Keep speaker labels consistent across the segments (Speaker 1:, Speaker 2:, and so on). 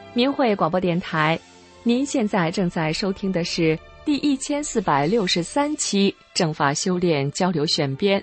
Speaker 1: 明慧广播电台，您现在正在收听的是第1463期正法修炼交流选编。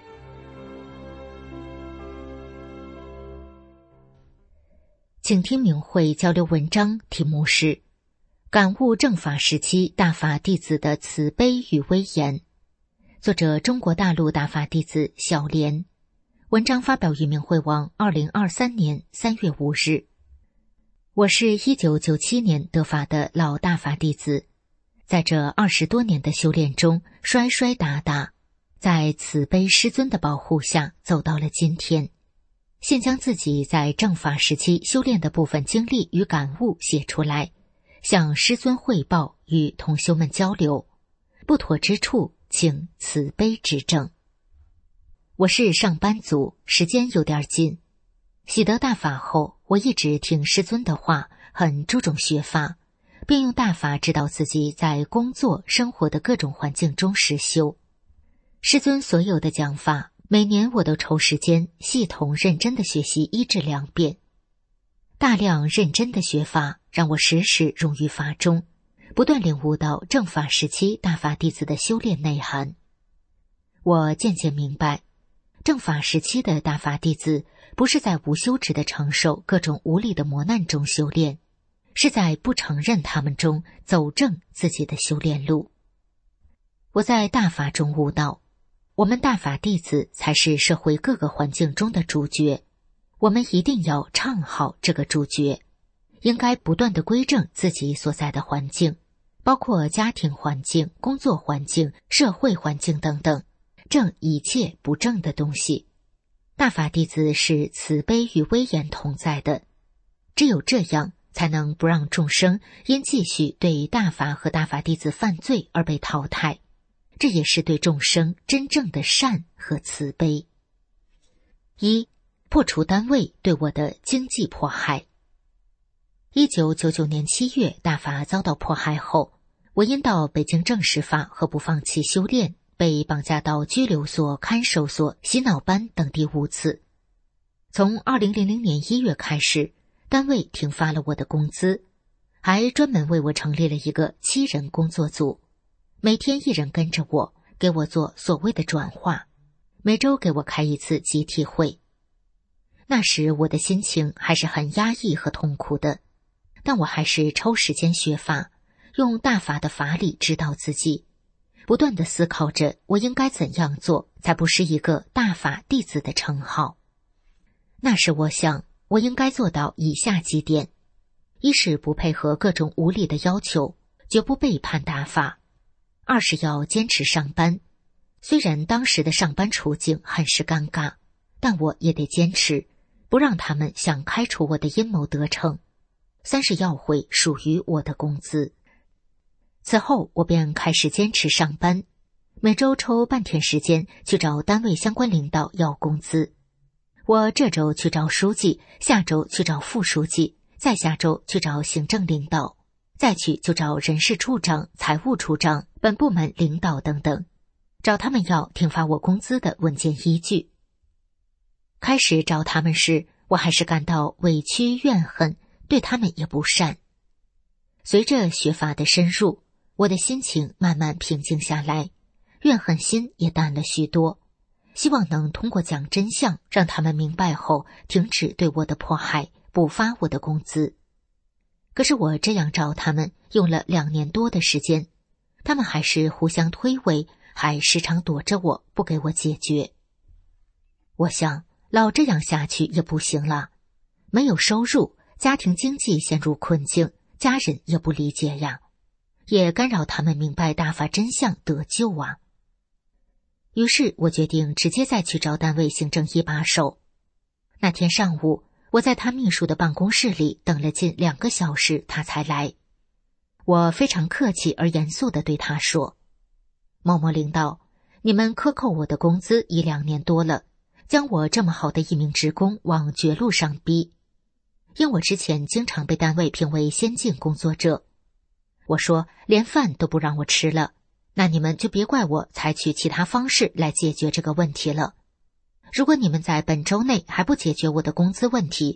Speaker 2: 请听明慧交流文章，题目是感悟正法时期大法弟子的慈悲与威严，作者中国大陆大法弟子小莲，文章发表于明慧网2023年3月5日。我是1997年得法的老大法弟子，在这20多年的修炼中摔摔打打，在慈悲师尊的保护下走到了今天。现将自己在正法时期修炼的部分经历与感悟写出来，向师尊汇报，与同修们交流，不妥之处请慈悲指正。我是上班族，时间有点紧。喜得大法后，我一直听师尊的话，很注重学法，并用大法指导自己在工作生活的各种环境中实修。师尊所有的讲法，每年我都抽时间系统认真的学习1至2遍。大量认真的学法让我时时融于法中，不断领悟到正法时期大法弟子的修炼内涵。我渐渐明白，正法时期的大法弟子不是在无休止的承受各种无理的磨难中修炼，是在不承认他们中走正自己的修炼路。我在大法中悟到，我们大法弟子才是社会各个环境中的主角，我们一定要唱好这个主角，应该不断地归正自己所在的环境，包括家庭环境、工作环境、社会环境等等，正一切不正的东西。大法弟子是慈悲与威严同在的，只有这样才能不让众生因继续对大法和大法弟子犯罪而被淘汰，这也是对众生真正的善和慈悲。1. 破除单位对我的经济迫害。1999年7月大法遭到迫害后，我因到北京正实法和不放弃修炼，被绑架到拘留所、看守所、洗脑班等第5次。从2000年1月开始，单位停发了我的工资，还专门为我成立了一个7人工作组，每天1人跟着我，给我做所谓的转化，每周给我开1次集体会。那时我的心情还是很压抑和痛苦的，但我还是抽时间学法，用大法的法理指导自己，不断地思考着我应该怎样做才不是一个大法弟子的称号。那时我想，我应该做到以下几点：一是不配合各种无理的要求，绝不背叛大法；二是要坚持上班，虽然当时的上班处境很是尴尬，但我也得坚持，不让他们想开除我的阴谋得逞；三是要回属于我的工资。此后我便开始坚持上班，每周抽半天时间去找单位相关领导要工资。我这周去找书记，下周去找副书记，再下周去找行政领导，再去就找人事处长、财务处长、本部门领导等等，找他们要停发我工资的文件依据。开始找他们时，我还是感到委屈怨恨，对他们也不善。随着学法的深入，我的心情慢慢平静下来，怨恨心也淡了许多，希望能通过讲真相让他们明白后停止对我的迫害，补发我的工资。可是我这样找他们用了2年多的时间，他们还是互相推诿，还时常躲着我，不给我解决。我想老这样下去也不行了，没有收入，家庭经济陷入困境，家人也不理解呀，也干扰他们明白大法真相得救啊。于是我决定直接再去找单位行政一把手。那天上午，我在他秘书的办公室里等了近2个小时，他才来。我非常客气而严肃地对他说：某某领导，你们克扣我的工资已2年多了，将我这么好的一名职工往绝路上逼。因我之前经常被单位评为先进工作者，我说连饭都不让我吃了，那你们就别怪我采取其他方式来解决这个问题了。如果你们在本周内还不解决我的工资问题，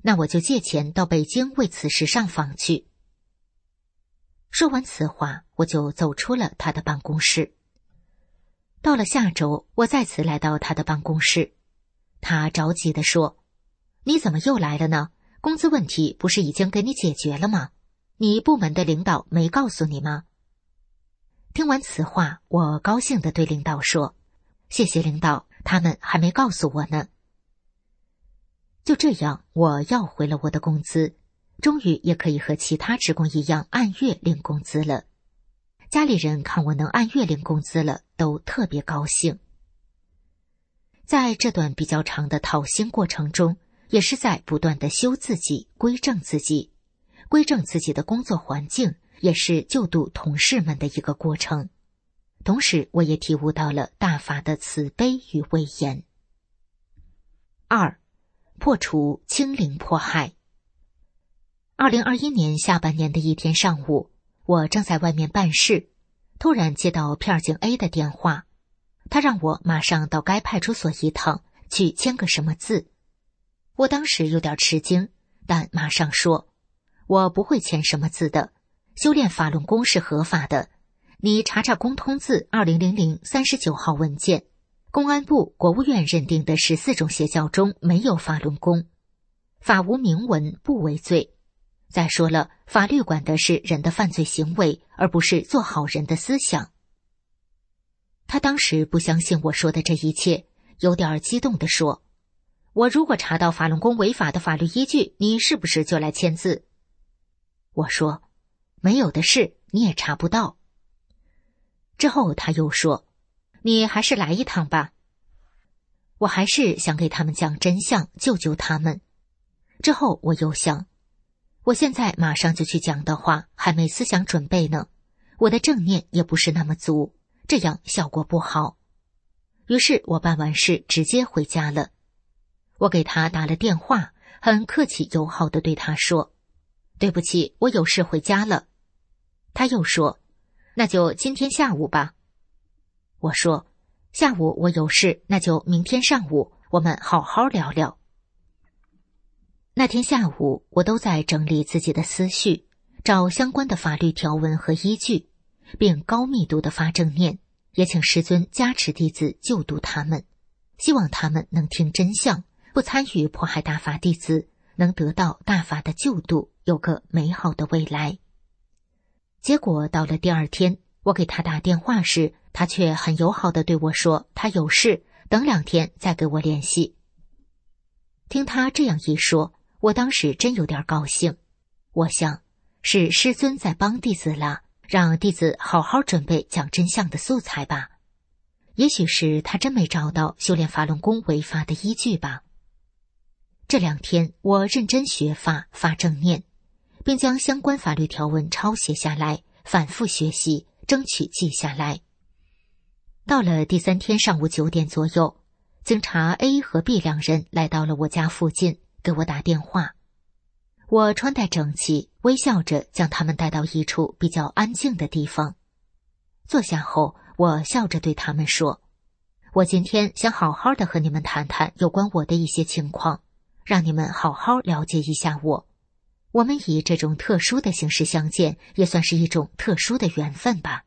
Speaker 2: 那我就借钱到北京为此事上访去。说完此话，我就走出了他的办公室。到了下周，我再次来到他的办公室，他着急地说：“你怎么又来了呢？工资问题不是已经给你解决了吗？你部门的领导没告诉你吗？”听完此话，我高兴地对领导说：“谢谢领导，他们还没告诉我呢。”就这样，我要回了我的工资，终于也可以和其他职工一样按月领工资了。家里人看我能按月领工资了，都特别高兴。在这段比较长的讨薪过程中，也是在不断地修自己、规正自己的工作环境，也是救度同事们的一个过程。同时，我也体悟到了大法的慈悲与威严。2. 破除清零迫害。2021年下半年的一天上午，我正在外面办事，突然接到片警 A 的电话，他让我马上到该派出所一趟，去签个什么字。我当时有点吃惊，但马上说：“我不会签什么字的，修炼法轮功是合法的，你查查公通字200039号文件，公安部、国务院认定的14种邪教中没有法轮功，法无明文不为罪。再说了，法律管的是人的犯罪行为，而不是做好人的思想。”他当时不相信我说的这一切，有点激动地说：“我如果查到法轮功违法的法律依据，你是不是就来签字？”我说：“没有的事，你也查不到。”之后他又说：“你还是来一趟吧。”我还是想给他们讲真相，救救他们。之后我又想，我现在马上就去讲的话，还没思想准备呢，我的正念也不是那么足，这样效果不好。于是我办完事直接回家了。我给他打了电话，很客气友好地对他说：“对不起，我有事回家了。”他又说：“那就今天下午吧。”我说：“下午我有事，那就明天上午，我们好好聊聊。”那天下午，我都在整理自己的思绪，找相关的法律条文和依据，并高密度的发正念，也请师尊加持弟子救度他们，希望他们能听真相，不参与迫害大法弟子，能得到大法的救度，有个美好的未来。结果到了第二天，我给他打电话时，他却很友好地对我说他有事，等2天再给我联系。听他这样一说，我当时真有点高兴。我想，是师尊在帮弟子了，让弟子好好准备讲真相的素材吧。也许是他真没找到修炼法轮功违法的依据吧。这2天，我认真学法，发正念，并将相关法律条文抄写下来，反复学习，争取记下来。到了第3天上午9点左右，警察 A 和 B 2人来到了我家附近，给我打电话。我穿戴整齐，微笑着将他们带到一处比较安静的地方。坐下后，我笑着对他们说：“我今天想好好的和你们谈谈有关我的一些情况，让你们好好了解一下我。我们以这种特殊的形式相见，也算是一种特殊的缘分吧。”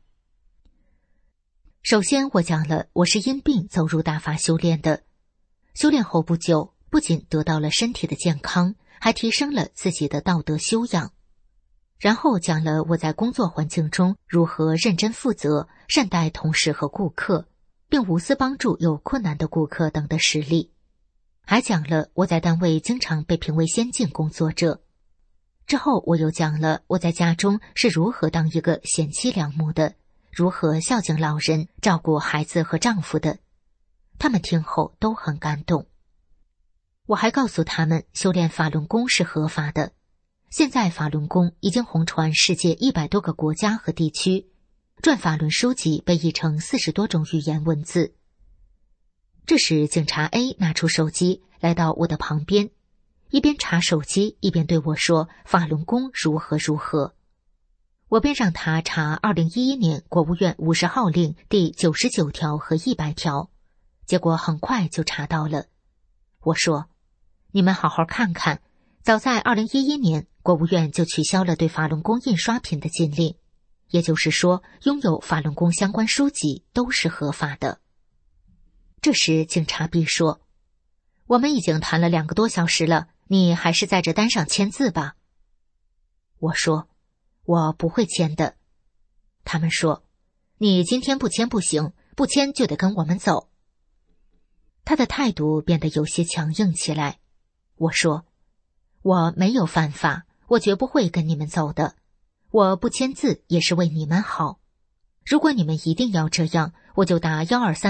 Speaker 2: 首先我讲了我是因病走入大法修炼的，修炼后不久，不仅得到了身体的健康，还提升了自己的道德修养。然后讲了我在工作环境中如何认真负责，善待同事和顾客，并无私帮助有困难的顾客等的实例。还讲了我在单位经常被评为先进工作者。之后我又讲了我在家中是如何当一个贤妻良母的，如何孝敬老人，照顾孩子和丈夫的。他们听后都很感动。我还告诉他们修炼法轮功是合法的，现在法轮功已经红传世界100多个国家和地区，转法轮书籍被译成40多种语言文字。这时警察 A 拿出手机来到我的旁边，一边查手机一边对我说法轮功如何如何。我便让他查2011年国务院50号令第99条和100条，结果很快就查到了。我说：“你们好好看看， 早在2011年，国务院就取消了对法轮功印刷品的禁令，也就是说，拥有法轮功相关书籍都是合法的。这时警察 B 说，我们已经谈了2个多小时了，你还是在这单上签字吧。我说，我不会签的。他们说，你今天不签不行，不签就得跟我们走。他的态度变得有些强硬起来。我说，我没有犯法，我绝不会跟你们走的。我不签字也是为你们好。如果你们一定要这样，我就打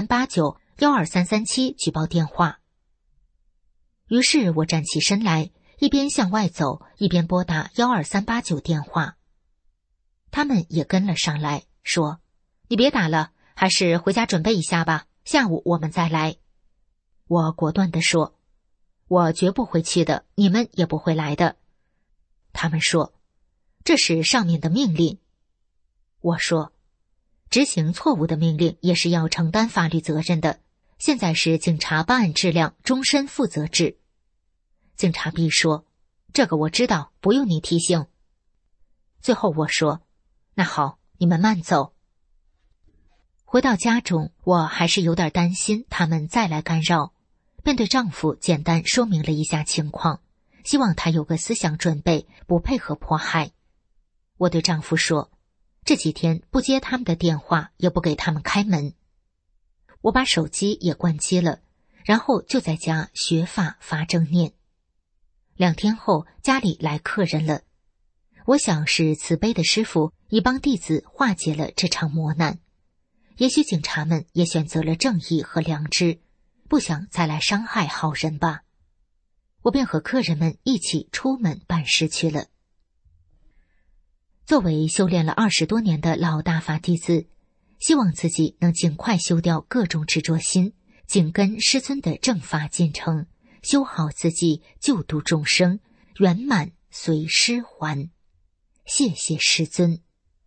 Speaker 2: 12389、12337举报电话。于是我站起身来，一边向外走，一边拨打12389电话。他们也跟了上来，说，你别打了，还是回家准备一下吧，下午我们再来。我果断地说，我绝不会去的，你们也不会来的。他们说，这是上面的命令。我说，执行错误的命令也是要承担法律责任的，现在是警察办案质量终身负责制。警察 B 说，这个我知道，不用你提醒。最后我说，那好，你们慢走。回到家中，我还是有点担心他们再来干扰，便对丈夫简单说明了一下情况，希望他有个思想准备，不配合迫害。我对丈夫说，这几天不接他们的电话，也不给他们开门。我把手机也关机了，然后就在家学法发正念。2天后，家里来客人了。我想是慈悲的师父已帮弟子化解了这场磨难。也许警察们也选择了正义和良知，不想再来伤害好人吧。我便和客人们一起出门办事去了。作为修炼了20多年的老大法弟子，希望自己能尽快修掉各种执着心，紧跟师尊的正法进程，修好自己，救度众生，圆满随师还。谢谢师尊。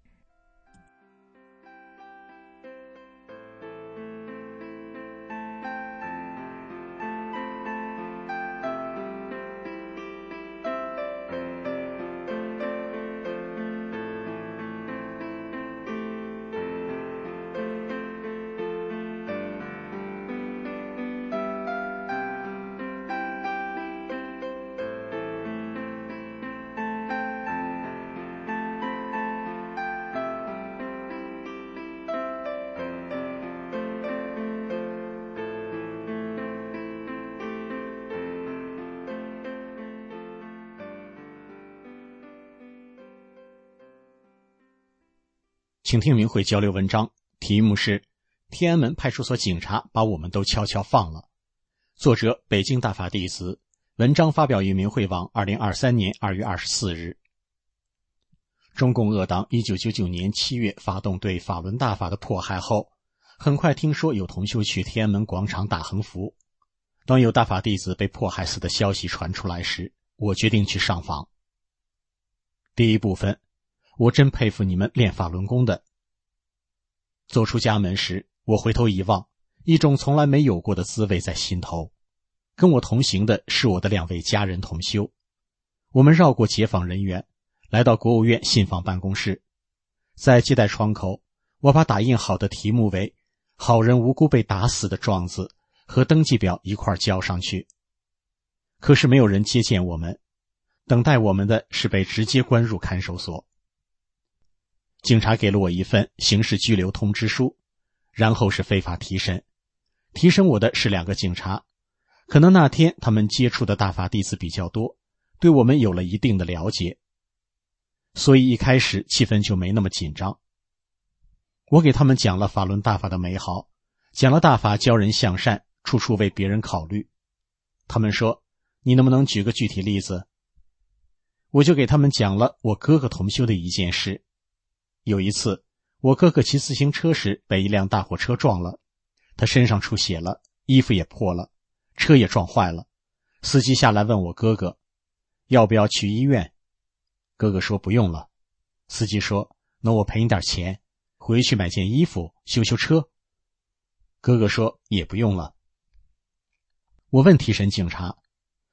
Speaker 3: 请听明慧交流文章，题目是天安门派出所警察把我们都悄悄放了。作者北京大法弟子，文章发表于明慧网2023年2月24日。中共恶党1999年7月发动对法轮大法的迫害后，很快听说有同修去天安门广场打横幅。当有大法弟子被迫害死的消息传出来时，我决定去上访。第一部分，我真佩服你们练法轮功的。走出家门时，我回头一望，一种从来没有过的滋味在心头。跟我同行的是我的2位家人同修。我们绕过解放人员，来到国务院信访办公室。在接待窗口，我把打印好的题目为“好人无辜被打死”的状子和登记表一块交上去。可是没有人接见我们，等待我们的是被直接关入看守所。警察给了我一份刑事拘留通知书，然后是非法提审。提审我的是2个警察，可能那天他们接触的大法弟子比较多，对我们有了一定的了解，所以一开始气氛就没那么紧张。我给他们讲了法轮大法的美好，讲了大法教人向善，处处为别人考虑。他们说，你能不能举个具体例子？我就给他们讲了我哥哥同修的一件事。有一次，我哥哥骑自行车时被一辆大货车撞了，他身上出血了，衣服也破了，车也撞坏了。司机下来问我哥哥，要不要去医院？哥哥说不用了。司机说，那我赔你点钱，回去买件衣服，修修车。哥哥说也不用了。我问提审警察，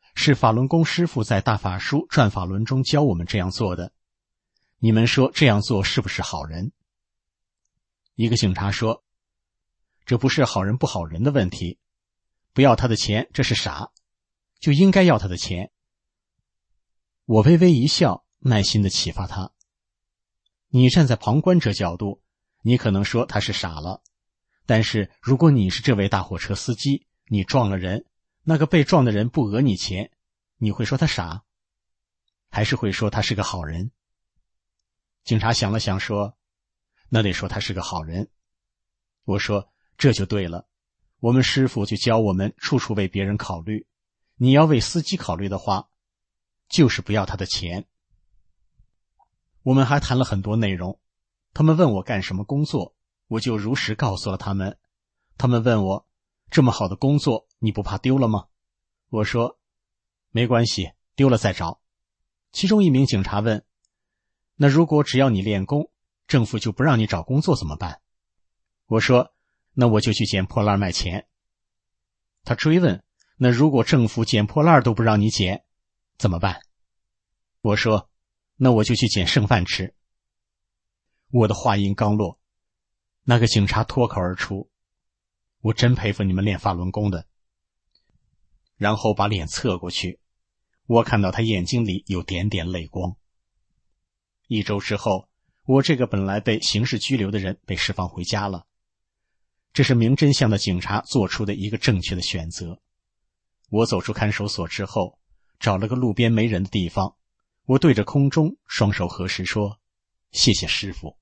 Speaker 3: 是法轮功师父在大法书转法轮中教我们这样做的。你们说这样做是不是好人？一个警察说，这不是好人不好人的问题，不要他的钱，这是傻，就应该要他的钱。我微微一笑，耐心地启发他。你站在旁观者角度，你可能说他是傻了，但是如果你是这位大货车司机，你撞了人，那个被撞的人不讹你钱，你会说他傻，还是会说他是个好人？警察想了想说，那得说他是个好人。我说，这就对了，我们师父就教我们处处为别人考虑，你要为司机考虑的话，就是不要他的钱。我们还谈了很多内容，他们问我干什么工作，我就如实告诉了他们。他们问我，这么好的工作你不怕丢了吗？我说，没关系，丢了再找。其中一名警察问，那如果只要你练功，政府就不让你找工作怎么办？我说，那我就去捡破烂卖钱。他追问，那如果政府捡破烂都不让你捡怎么办？我说，那我就去捡剩饭吃。我的话音刚落，那个警察脱口而出，我真佩服你们练法轮功的。然后把脸侧过去，我看到他眼睛里有点点泪光。1周之后，我这个本来被刑事拘留的人被释放回家了。这是明真相的警察做出的一个正确的选择。我走出看守所之后，找了个路边没人的地方，我对着空中双手合十说，谢谢师父。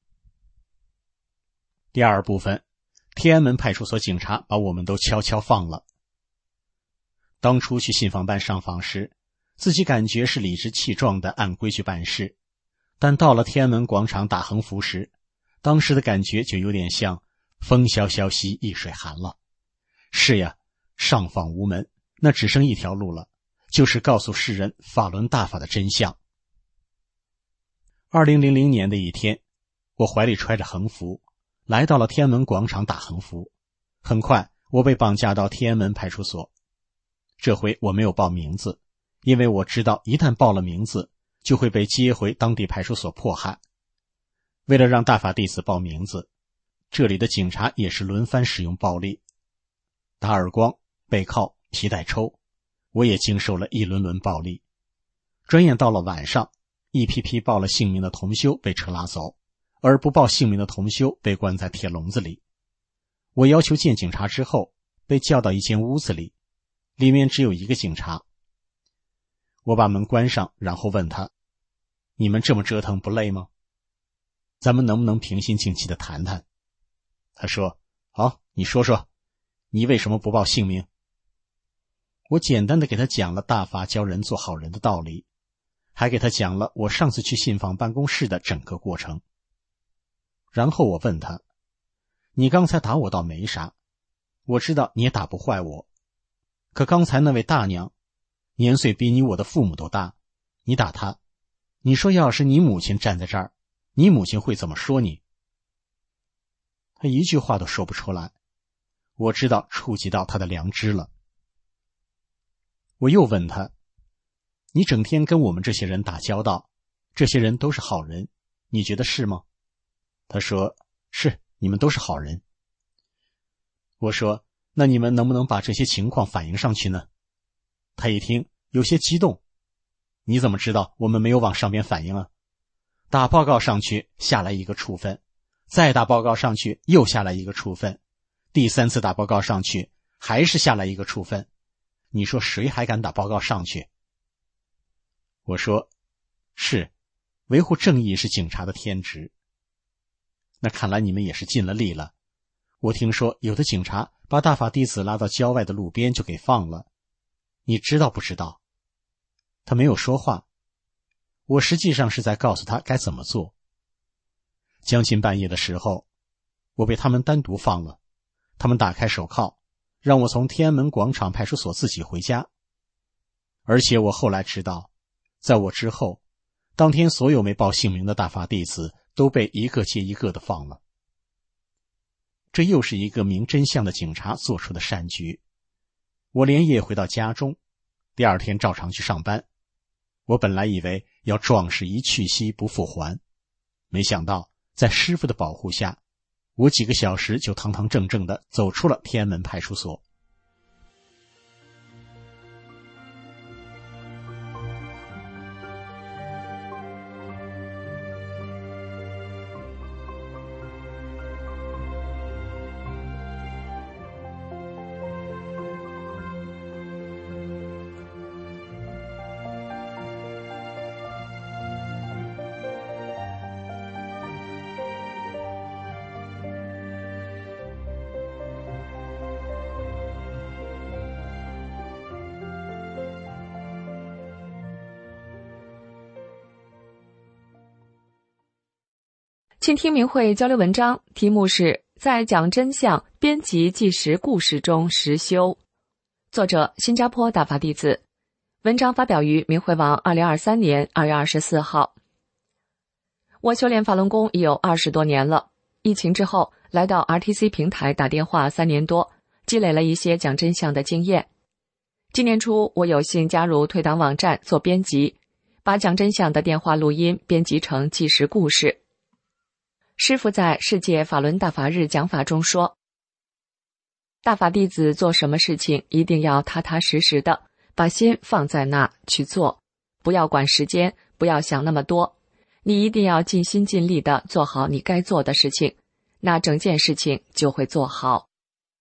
Speaker 3: 第二部分，天安门派出所警察把我们都悄悄放了。当初去信访办上访时，自己感觉是理直气壮的按规矩办事，但到了天安门广场打横幅时，当时的感觉就有点像风萧萧兮易水寒了。是呀，上访无门，那只剩一条路了，就是告诉世人法轮大法的真相。2000年的一天，我怀里揣着横幅，来到了天安门广场打横幅。很快，我被绑架到天安门派出所。这回我没有报名字，因为我知道一旦报了名字，就会被接回当地派出所迫害。为了让大法弟子报名字，这里的警察也是轮番使用暴力，打耳光、背铐、皮带抽，我也经受了一轮轮暴力。转眼到了晚上，一批批报了姓名的同修被车拉走，而不报姓名的同修被关在铁笼子里。我要求见警察之后，被叫到一间屋子里，里面只有一个警察。我把门关上，然后问他，你们这么折腾不累吗？咱们能不能平心静气地谈谈？他说，好，你说说，你为什么不报姓名？我简单地给他讲了大法教人做好人的道理，还给他讲了我上次去信访办公室的整个过程。然后我问他，你刚才打我倒没啥，我知道你也打不坏我，可刚才那位大娘，年岁比你我的父母都大，你打她，你说要是你母亲站在这儿，你母亲会怎么说你？他一句话都说不出来，我知道触及到他的良知了。我又问他，你整天跟我们这些人打交道，这些人都是好人，你觉得是吗？他说，是，你们都是好人。我说，那你们能不能把这些情况反映上去呢？他一听有些激动，你怎么知道我们没有往上边反映啊？打报告上去下来一个处分，再打报告上去又下来一个处分，第3次打报告上去还是下来一个处分，你说谁还敢打报告上去？我说，是，维护正义是警察的天职。那看来你们也是尽了力了。我听说有的警察把大法弟子拉到郊外的路边就给放了，你知道不知道？他没有说话，我实际上是在告诉他该怎么做。将近半夜的时候，我被他们单独放了，他们打开手铐，让我从天安门广场派出所自己回家。而且我后来知道，在我之后，当天所有没报姓名的大法弟子都被一个接一个的放了。这又是一个明真相的警察做出的善举。我连夜回到家中， 第二天照常去上班。我本来以为要壮士一去兮不复还，没想到在师傅的保护下，我几个小时就堂堂正正地走出了天安门派出所。
Speaker 1: 倾听明慧交流文章，题目是在讲真相编辑纪实故事中实修，作者新加坡大法弟子，文章发表于明慧网2023年2月24号。我修炼法轮功已有20多年了，疫情之后来到 RTC 平台打电话3年多，积累了一些讲真相的经验。今年初我有幸加入退党网站做编辑，把讲真相的电话录音编辑成纪实故事。师父在世界法轮大法日讲法中说，大法弟子做什么事情一定要踏踏实实的把心放在那去做，不要管时间，不要想那么多，你一定要尽心尽力的做好你该做的事情，那整件事情就会做好。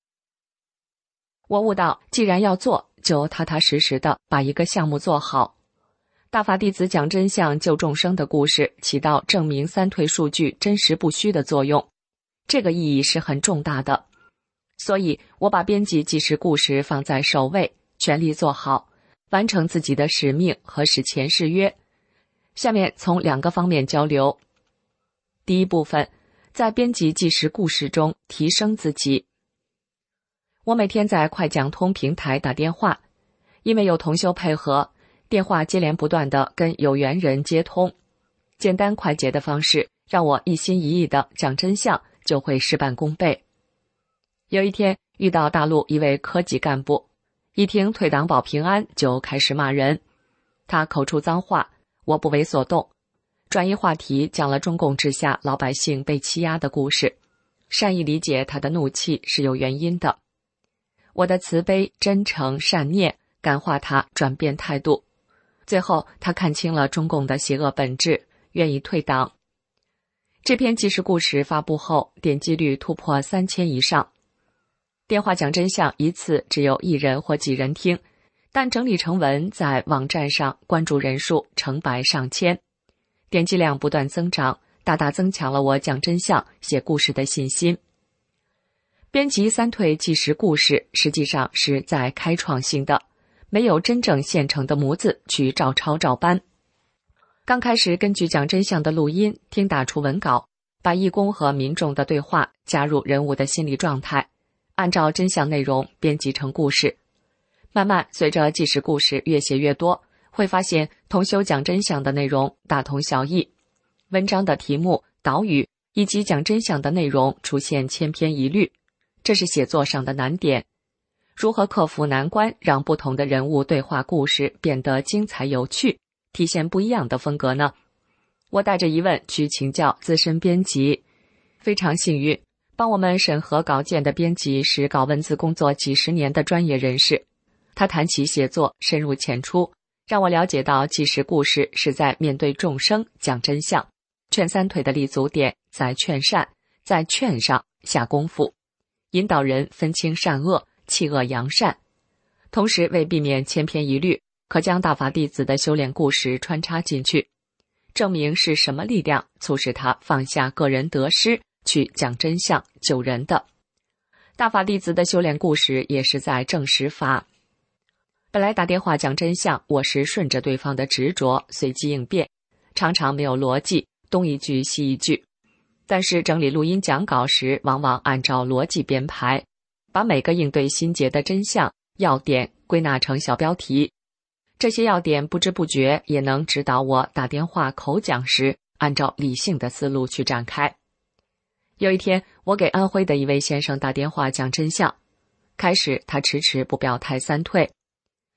Speaker 1: 我悟到，既然要做，就踏踏实实的把一个项目做好。大法弟子讲真相救众生的故事起到证明三退数据真实不虚的作用，这个意义是很重大的。所以我把编辑纪实故事放在首位，全力做好，完成自己的使命和使前誓约。下面从2个方面交流。第一部分，在编辑纪实故事中提升自己。我每天在快讲通平台打电话，因为有同修配合，电话接连不断地跟有缘人接通，简单快捷的方式让我一心一意地讲真相，就会事半功倍。有一天遇到大陆一位科级干部，一听退党保平安就开始骂人，他口出脏话，我不为所动，转移话题讲了中共治下老百姓被欺压的故事，善意理解他的怒气是有原因的。我的慈悲、真诚、善念感化他转变态度，最后他看清了中共的邪恶本质，愿意退党。这篇纪实故事发布后，点击率突破3000以上。电话讲真相一次只有1人或几人听，但整理成文在网站上关注人数成百上千，点击量不断增长，大大增强了我讲真相写故事的信心。编辑三退纪实故事实际上是在开创性的，没有真正现成的模子去照抄照搬。刚开始根据讲真相的录音听打出文稿，把义工和民众的对话加入人物的心理状态，按照真相内容编辑成故事。慢慢随着纪实故事越写越多，会发现同修讲真相的内容大同小异，文章的题目、导语以及讲真相的内容出现千篇一律，这是写作上的难点。如何克服难关，让不同的人物对话故事变得精彩有趣，体现不一样的风格呢？我带着疑问去请教资深编辑，非常幸运，帮我们审核稿件的编辑是搞文字工作几十年的专业人士。他谈起写作深入浅出，让我了解到纪实故事是在面对众生讲真相，劝三退的立足点在劝善，在劝上下功夫，引导人分清善恶，弃恶扬善。同时为避免千篇一律，可将大法弟子的修炼故事穿插进去，证明是什么力量促使他放下个人得失，去讲真相救人的。大法弟子的修炼故事也是在证实法。本来打电话讲真相，我是顺着对方的执着随机应变，常常没有逻辑，东一句西一句。但是整理录音讲稿时，往往按照逻辑编排，把每个应对心结的真相要点归纳成小标题。这些要点不知不觉也能指导我打电话口讲时按照理性的思路去展开。有一天，我给安徽的一位先生打电话讲真相，开始他迟迟不表态三退，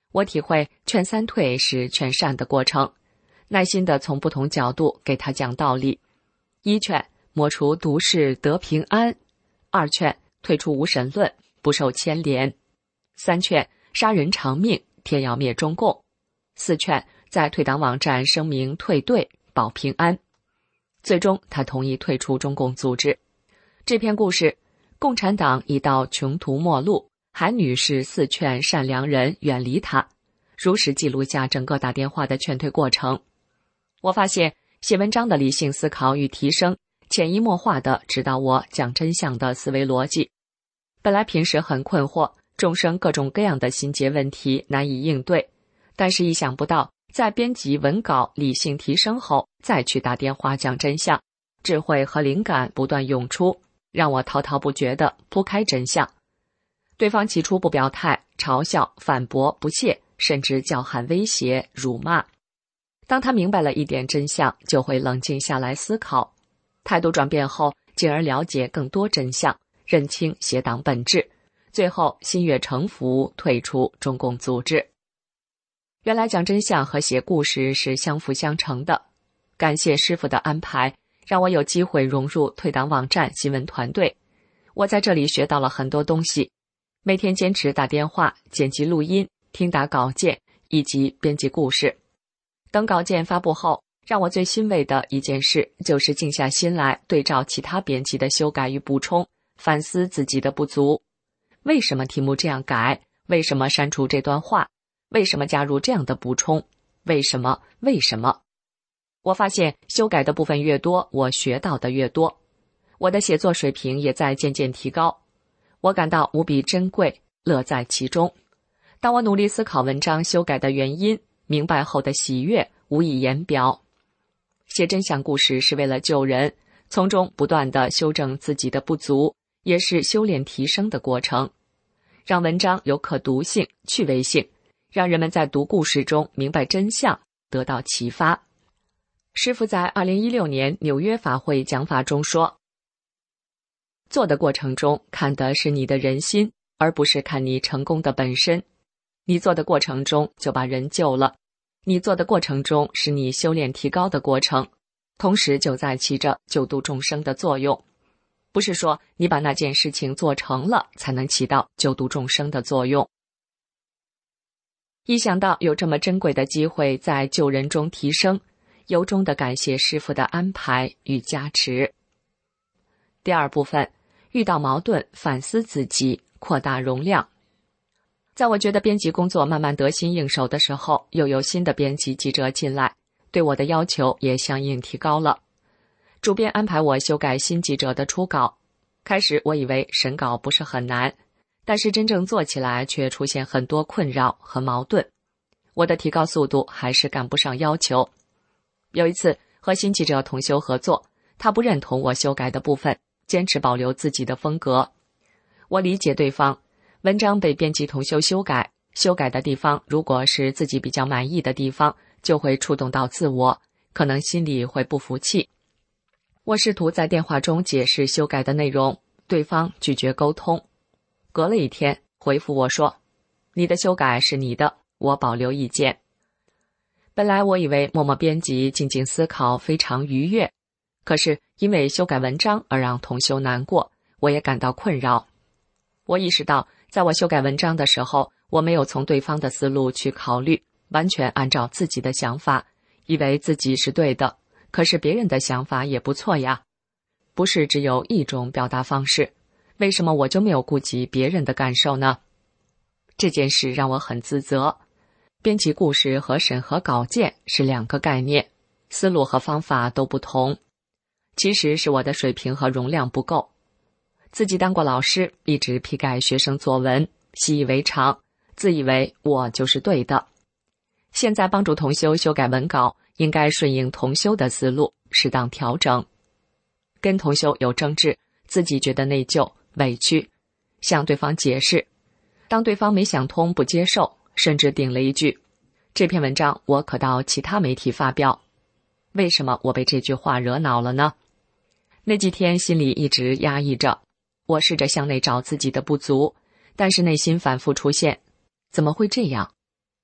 Speaker 1: 我体会劝三退是劝善的过程，耐心地从不同角度给他讲道理。一劝抹除毒世得平安，二劝退出无神论不受牵连，三劝杀人偿命天要灭中共，四劝在退党网站声明退队保平安。最终他同意退出中共组织。这篇故事，共产党已到穷途末路，韩女士四劝善良人远离他，如实记录下整个打电话的劝退过程。我发现写文章的理性思考与提升，潜移默化地指导我讲真相的思维逻辑。本来平时很困惑，众生各种各样的心结问题难以应对，但是意想不到，在编辑文稿理性提升后，再去打电话讲真相，智慧和灵感不断涌出，让我滔滔不绝地铺开真相。对方起初不表态，嘲笑、反驳、不屑，甚至叫喊、威胁、辱骂。当他明白了一点真相，就会冷静下来思考，态度转变后，进而了解更多真相，认清邪党本质，最后心悦诚服，退出中共组织。原来讲真相和写故事是相辅相成的。感谢师父的安排，让我有机会融入退党网站新闻团队。我在这里学到了很多东西，每天坚持打电话、剪辑录音、听打稿件以及编辑故事。等稿件发布后，让我最欣慰的一件事就是静下心来对照其他编辑的修改与补充，反思自己的不足。为什么题目这样改？为什么删除这段话？为什么加入这样的补充？为什么？我发现修改的部分越多，我学到的越多，我的写作水平也在渐渐提高。我感到无比珍贵，乐在其中。当我努力思考文章修改的原因，明白后的喜悦无以言表。写真相故事是为了救人，从中不断地修正自己的不足，也是修炼提升的过程，让文章有可读性、趣味性，让人们在读故事中明白真相，得到启发。师父在2016年纽约法会讲法中说，做的过程中看的是你的人心，而不是看你成功的本身。你做的过程中就把人救了，你做的过程中是你修炼提高的过程，同时就在起着救度众生的作用。不是说你把那件事情做成了才能起到救度众生的作用。一想到有这么珍贵的机会在救人中提升，由衷地感谢师父的安排与加持。第二部分，遇到矛盾反思自己，扩大容量。在我觉得编辑工作慢慢得心应手的时候，又有新的编辑记者进来，对我的要求也相应提高了。主编安排我修改新记者的初稿，开始我以为审稿不是很难，但是真正做起来却出现很多困扰和矛盾，我的提高速度还是赶不上要求。有一次和新记者同修合作，他不认同我修改的部分，坚持保留自己的风格。我理解对方，文章被编辑同修修改，修改的地方如果是自己比较满意的地方，就会触动到自我，可能心里会不服气。我试图在电话中解释修改的内容，对方拒绝沟通。隔了一天回复我说，你的修改是你的，我保留意见。本来我以为默默编辑、静静思考非常愉悦，可是因为修改文章而让同修难过，我也感到困扰。我意识到，在我修改文章的时候，我没有从对方的思路去考虑，完全按照自己的想法，以为自己是对的，可是别人的想法也不错呀。不是只有一种表达方式，为什么我就没有顾及别人的感受呢？这件事让我很自责。编辑故事和审核稿件是两个概念，思路和方法都不同。其实是我的水平和容量不够。自己当过老师，一直批改学生作文，习以为常，自以为我就是对的。现在帮助同修修改文稿，应该顺应同修的思路，适当调整。跟同修有争执，自己觉得内疚、委屈，向对方解释。当对方没想通、不接受，甚至顶了一句，这篇文章我可到其他媒体发表。为什么我被这句话惹恼了呢？那几天心里一直压抑着，我试着向内找自己的不足，但是内心反复出现，怎么会这样？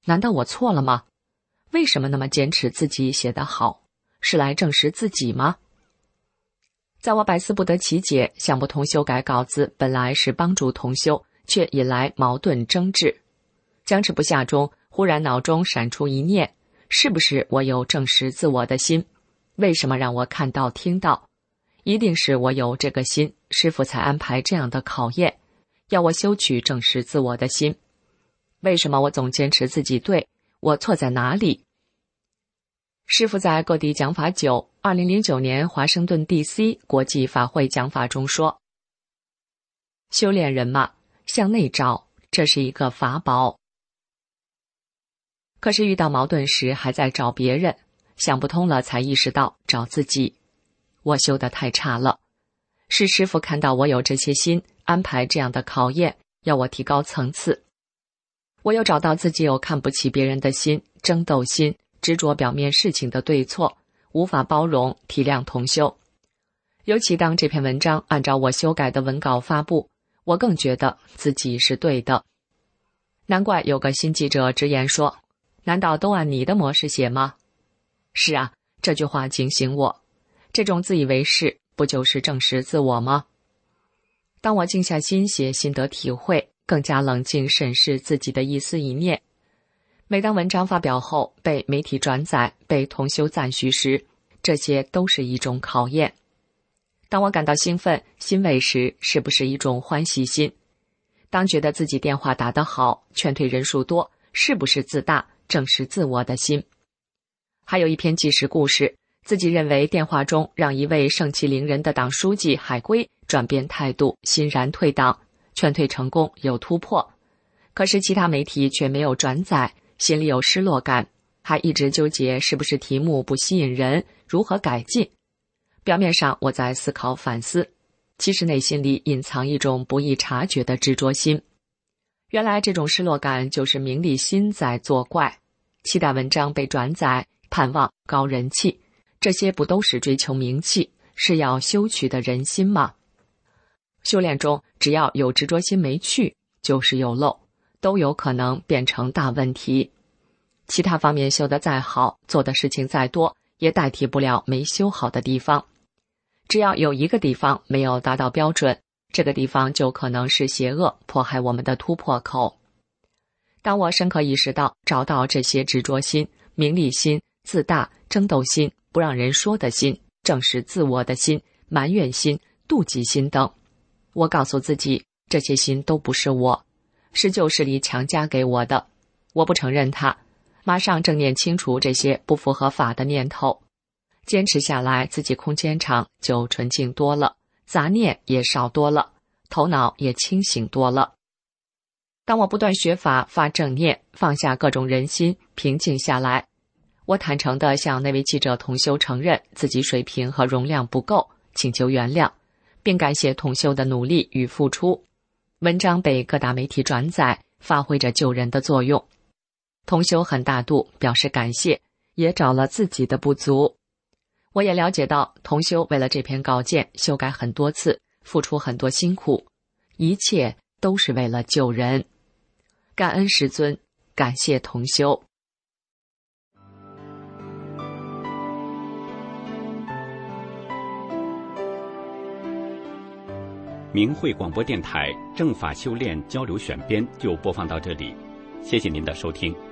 Speaker 1: 难道我错了吗？为什么那么坚持自己写得好？是来证实自己吗？在我百思不得其解，想不通修改稿子本来是帮助同修，却引来矛盾争执。僵持不下中，忽然脑中闪出一念，是不是我有证实自我的心？为什么让我看到听到？一定是我有这个心，师父才安排这样的考验，要我修取证实自我的心。为什么我总坚持自己对？我错在哪里？师父在各地讲法久，2009年华盛顿 DC 国际法会讲法中说，修炼人嘛，向内找，这是一个法宝。可是遇到矛盾时还在找别人，想不通了才意识到找自己。我修得太差了，是师父看到我有这些心，安排这样的考验，要我提高层次。我又找到自己有看不起别人的心，争斗心，执着表面事情的对错，无法包容体谅同修。尤其当这篇文章按照我修改的文稿发布，我更觉得自己是对的。难怪有个新记者直言说，难道都按你的模式写吗？是啊，这句话警醒我，这种自以为是不就是证实自我吗？当我静下心写心得体会，更加冷静审视自己的一思一念。每当文章发表后被媒体转载，被同修赞许时，这些都是一种考验。当我感到兴奋欣慰时，是不是一种欢喜心？当觉得自己电话打得好，劝退人数多，是不是自大证实自我的心？还有一篇纪实故事，自己认为电话中让一位盛气凌人的党书记海归转变态度，欣然退党，劝退成功，有突破。可是其他媒体却没有转载，心里有失落感，还一直纠结是不是题目不吸引人，如何改进。表面上我在思考反思，其实内心里隐藏一种不易察觉的执着心。原来这种失落感就是名利心在作怪，期待文章被转载，盼望高人气，这些不都是追求名气，是要修取的人心吗？修炼中只要有执着心没去，就是有漏，都有可能变成大问题。其他方面修得再好，做的事情再多，也代替不了没修好的地方。只要有一个地方没有达到标准，这个地方就可能是邪恶迫害我们的突破口。当我深刻意识到找到这些执着心、名利心、自大、争斗心、不让人说的心、正视自我的心、埋怨心、妒忌心等，我告诉自己，这些心都不是我，是旧势力强加给我的，我不承认它，马上正念清除这些不符合法的念头。坚持下来，自己空间场就纯净多了，杂念也少多了，头脑也清醒多了。当我不断学法，发正念，放下各种人心，平静下来，我坦诚地向那位记者同修承认自己水平和容量不够，请求原谅，并感谢同修的努力与付出。文章被各大媒体转载，发挥着救人的作用。同修很大度，表示感谢，也找了自己的不足。我也了解到，同修为了这篇稿件修改很多次，付出很多辛苦，一切都是为了救人。感恩师尊，感谢同修。
Speaker 4: 明慧广播电台正法修炼交流选编就播放到这里，谢谢您的收听。